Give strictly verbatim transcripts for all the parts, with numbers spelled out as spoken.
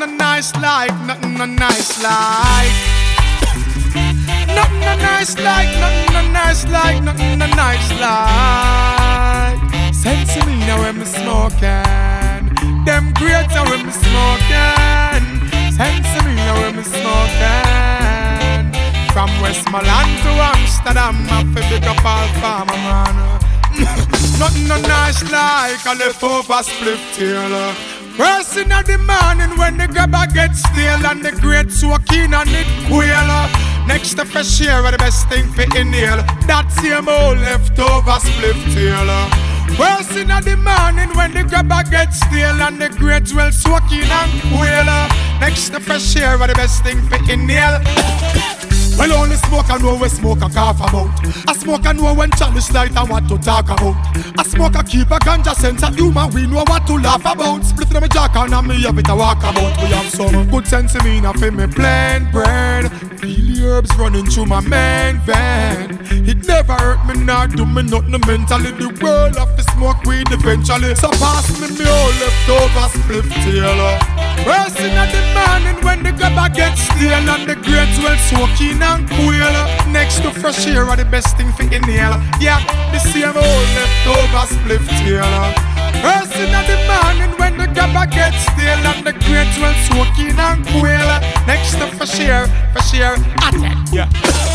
no nice like, nothing no nice like. Nothing no nice like, nothing no nice like, nothing no nice like. Sense me now when me smoking. Them grades are when me smoking. Sense me now when me smoking. From Westmoreland to Amsterdam, I feel big up all farmer man. Nothing no nice like a leftover split tail. First in the morning when the grabber gets stale and the great soaking on it quail. Next to fresh air are the best thing for inhale. That same old leftover split tail. First in the morning when the grabber gets stale and the great well soaking and quail. Next to fresh air are the best thing for inhale. Well, only smoke I know when smoke I cough about. I smoke I know when chalice light I want to talk about. I smoke I keep a ganja sense of humor, we know what to laugh about. Split in my jack and me have it to walk about. We have some good sense in me, now feel me plain brain. Feel the herbs running through my main vein. It never hurt me, not do me nothing mentally. The world of the smoke weed eventually. So pass me me all leftover split tail. First in the morning when the grabber gets stale and the grades well soaking and quail. Next to fresh air are the best thing for inhale. Yeah, the same old leftover split tail. First in the morning when the grabber gets stale and the grades well soaking and quail. Next to fresh air, fresh air, attack. Yeah.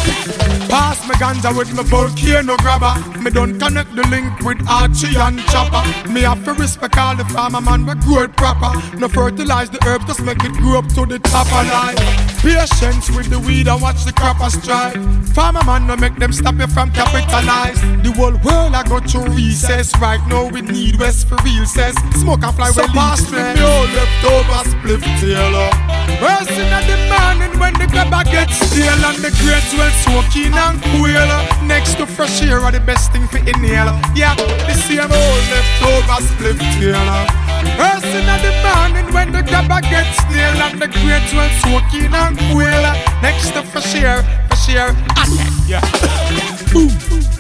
Pass me ganja with my volcano grabber. Me don't connect the link with Archie and Chopper. Me have to respect all the farmer man we grow it proper. No fertilize the herb, just make it grow up to the top of life. Patience with the weed and watch the croppers strive. Farmer man no make them stop you from capitalize. The whole world I go to recess. Right now we need West for real says. Smoke and fly so well pass me me all leftover split tail. First in the morning when the grabber gets stale and the grades well soaking and quail. Next to fresh air are the best thing for inhale. Yeah, the same old leftover split tail. First in the morning when the grabber gets stale and the grades well soaking and quail. Next to fresh air, fresh air, attack. Yeah. Boom.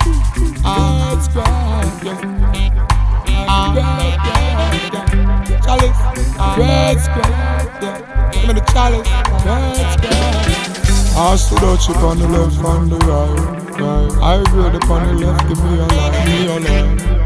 Hearts cry, yeah. Chalice, Reds cry, yeah. Give me the chalice, Reds cry. I stood out chip on the left and the right, right. I agree upon the left, give me a line, me a line.